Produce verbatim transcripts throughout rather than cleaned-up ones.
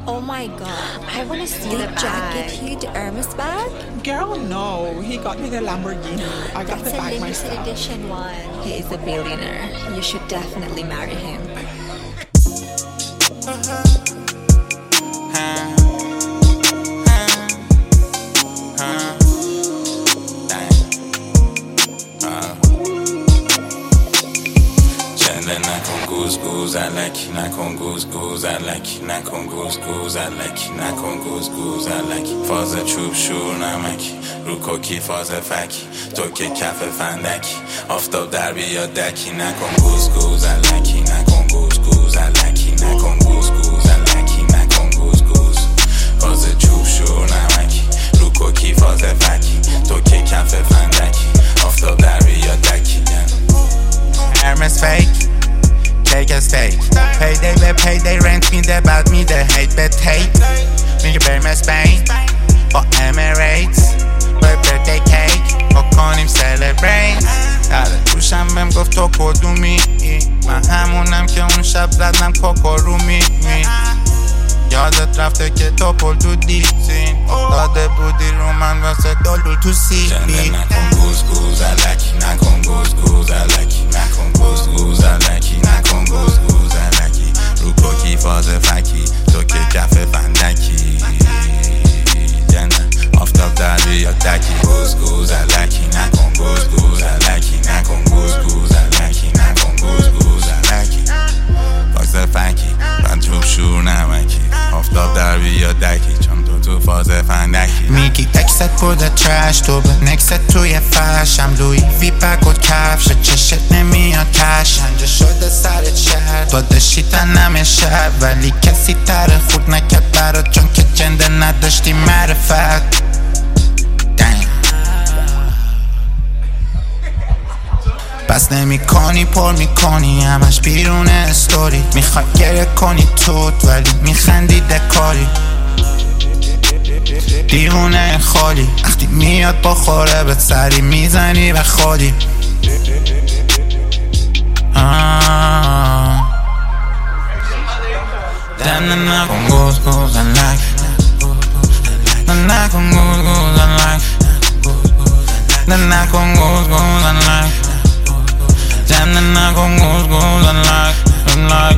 Oh my god. I want to see Did the Jack bag. get you the Hermes bag? Girl, no. He got me the Lamborghini. I got That's the a bag limited myself. edition one. He is a billionaire. You should definitely marry him. نکن گوز گوز الکی نکن گوز گوز الکی نکن گوز گوز الکی نکن گوز گوز الکی فاز چوب شور نمکی رو کوکی فاز فکی تو که کف فندکی آفتاب در بیاد دکی نکن گوز گوز الکی نکن گوز گوز الکی نکن گوز گوز الکی نکن گوز گوز فاز چوب شور نمکی رو کوکی فاز فکی تو که کف فندکی آفتاب در بیاد دکی Hermes fake take a steak payday به payday rent میده بعد میده hate به hate میگه بریم اسپین با Emirates با birthday cake با کنیم celebrate داره دوشم بهم گفت تو کدومی من همونم که اون شب زدم کوکورومی یادت رفته که تو پل تو دیزین داده بودی رو من واسه دلو تو سی بی نکن گوز گوز الکی نکن گوز گوز الکی نکن گوز گوز الکی نکن گوز گوز الکی رو کوکی فاز فکی تو که کف فندکی جنن آفتاب در بیاد دکی گوز گوز الکی نکن گوز گوز الکی نکن گوز گوز الکی نکن گوز گوز الکی فاز فکی من چوب شور نمکی آفتاب در بیاد دکی چون تو تو فاز فندکی میگی اکست بوده ترش تو به نکست توی فرشم لوی وی بگ و کفش چشت نمیاد کش هنجه شده سرت شهر داده شیطنم شهر ولی کسی تر خود نکرد برات چون که جنده نداشتی معرفت پس نمی کنی پر می کنی همش بیرون استوری میخوای گره کنی توت ولی میخندی دکاری دیوونه خالی وقتی میاد با خوره به سری میزنی به خودی دن نکن گوز گوز لک دن نکن گوز گوز لک دن نکن گوز گوز لک دن نکن گوز گوز لک لک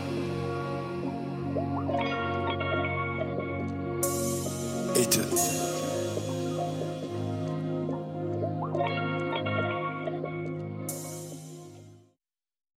Eat it.